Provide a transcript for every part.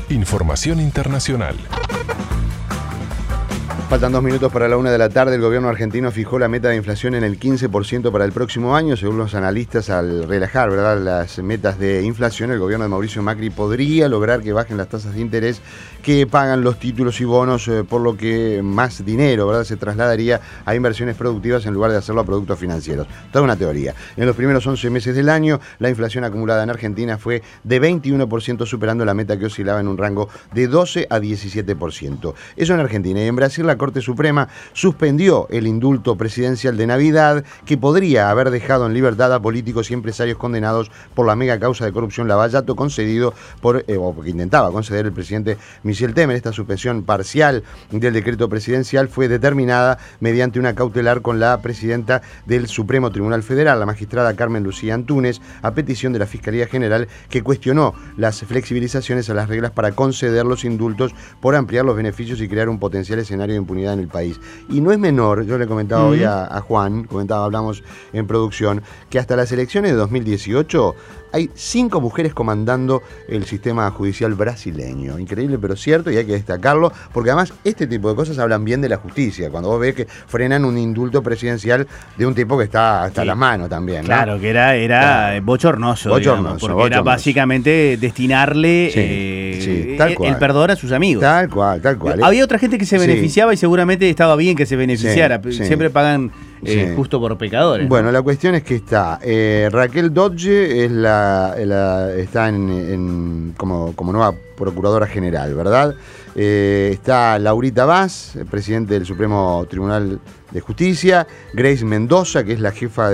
Información internacional. Faltan 2 minutos para la 1 de la tarde. El gobierno argentino fijó la meta de inflación en el 15% para el próximo año. Según los analistas, al relajar, ¿verdad?, las metas de inflación, el gobierno de Mauricio Macri podría lograr que bajen las tasas de interés que pagan los títulos y bonos, por lo que más dinero, ¿verdad?, se trasladaría a inversiones productivas en lugar de hacerlo a productos financieros. Toda una teoría. En los primeros 11 meses del año, la inflación acumulada en Argentina fue de 21%, superando la meta que oscilaba en un rango de 12 a 17%. Eso en Argentina. Y en Brasil, la Corte Suprema suspendió el indulto presidencial de Navidad, que podría haber dejado en libertad a políticos y empresarios condenados por la mega causa de corrupción Lavallato, concedido o que intentaba conceder el presidente Michel Temer. Esta suspensión parcial del decreto presidencial fue determinada mediante una cautelar con la presidenta del Supremo Tribunal Federal, la magistrada Carmen Lucía Antúnez, a petición de la Fiscalía General, que cuestionó las flexibilizaciones a las reglas para conceder los indultos por ampliar los beneficios y crear un potencial escenario de impunidad en el país. Y no es menor, yo le comentaba hoy a Juan, hablamos en producción, que hasta las elecciones de 2018 hay 5 mujeres comandando el sistema judicial brasileño. Increíble, pero cierto, y hay que destacarlo, porque además este tipo de cosas hablan bien de la justicia. Cuando vos ves que frenan un indulto presidencial de un tipo que está hasta la mano también, ¿no? Claro, que era bochornoso, digamos, porque era básicamente destinarle el perdón a sus amigos. Tal cual. Había otra gente que se beneficiaba y seguramente estaba bien que se beneficiara. Siempre pagan justo por pecadores. Bueno, la cuestión es que está Raquel Dodge es está como nueva procuradora general, ¿verdad? Está Laurita Vaz, presidente del Supremo Tribunal de Justicia, Grace Mendoza, que es la jefa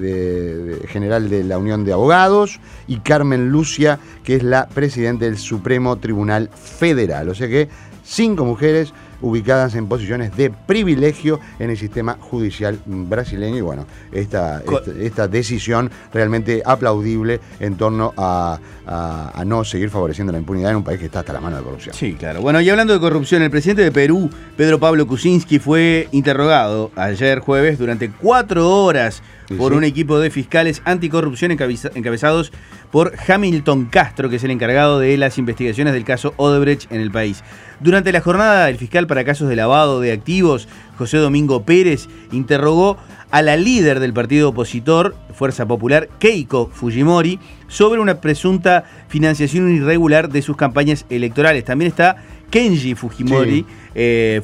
general de la Unión de Abogados, y Carmen Lucia, que es la presidenta del Supremo Tribunal Federal. O sea que 5 mujeres ubicadas en posiciones de privilegio en el sistema judicial brasileño. Y bueno, esta decisión realmente aplaudible en torno a no seguir favoreciendo la impunidad en un país que está hasta la mano de corrupción. Sí, claro. Bueno, y hablando de corrupción, el presidente de Perú, Pedro Pablo Kuczynski, fue interrogado ayer jueves durante 4 horas por un equipo de fiscales anticorrupción encabezados por Hamilton Castro, que es el encargado de las investigaciones del caso Odebrecht en el país. Durante la jornada, el fiscal para casos de lavado de activos, José Domingo Pérez, interrogó a la líder del partido opositor, Fuerza Popular, Keiko Fujimori, sobre una presunta financiación irregular de sus campañas electorales. También está Kenji Fujimori, que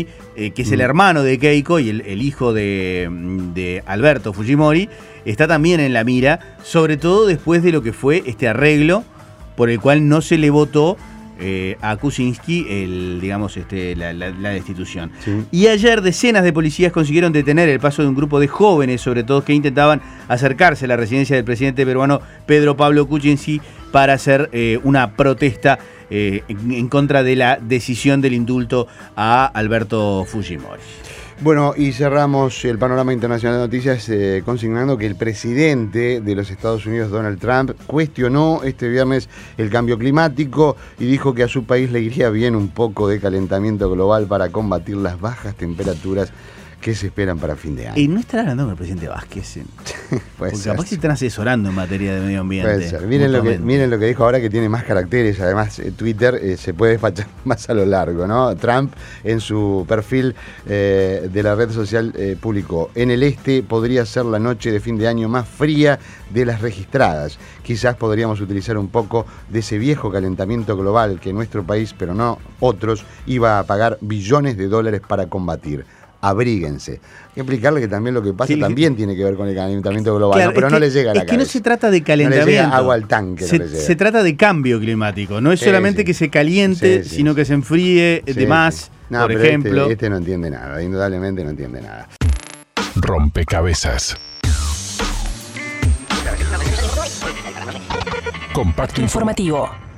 es el hermano de Keiko y el hijo de Alberto Fujimori, está también en la mira, sobre todo después de lo que fue este arreglo por el cual no se le votó a Kuczynski la destitución. Sí. Y ayer decenas de policías consiguieron detener el paso de un grupo de jóvenes, sobre todo que intentaban acercarse a la residencia del presidente peruano Pedro Pablo Kuczynski para hacer una protesta en contra de la decisión del indulto a Alberto Fujimori. Bueno, y cerramos el panorama internacional de noticias consignando que el presidente de los Estados Unidos, Donald Trump, cuestionó este viernes el cambio climático y dijo que a su país le iría bien un poco de calentamiento global para combatir las bajas temperaturas que se esperan para fin de año. ¿Y no estará hablando con el presidente Vázquez? Porque capaz que están asesorando en materia de medio ambiente. Puede ser. Miren lo que dijo ahora, que tiene más caracteres. Además, Twitter se puede despachar más a lo largo, ¿no? Trump, en su perfil de la red social, publicó: en el este podría ser la noche de fin de año más fría de las registradas. Quizás podríamos utilizar un poco de ese viejo calentamiento global que nuestro país, pero no otros, iba a pagar billones de dólares para combatir. Abríguense. Hay que explicarle que también lo que pasa también tiene que ver con el calentamiento global, claro, ¿no? Pero no le llega a la cabeza. Es que no se trata de calentamiento. No le llega agua al tanque. Se trata de cambio climático. No es solamente que se caliente, sino que se enfríe de más, no, por ejemplo. Este no entiende nada, indudablemente no entiende nada. Rompecabezas. Compacto informativo.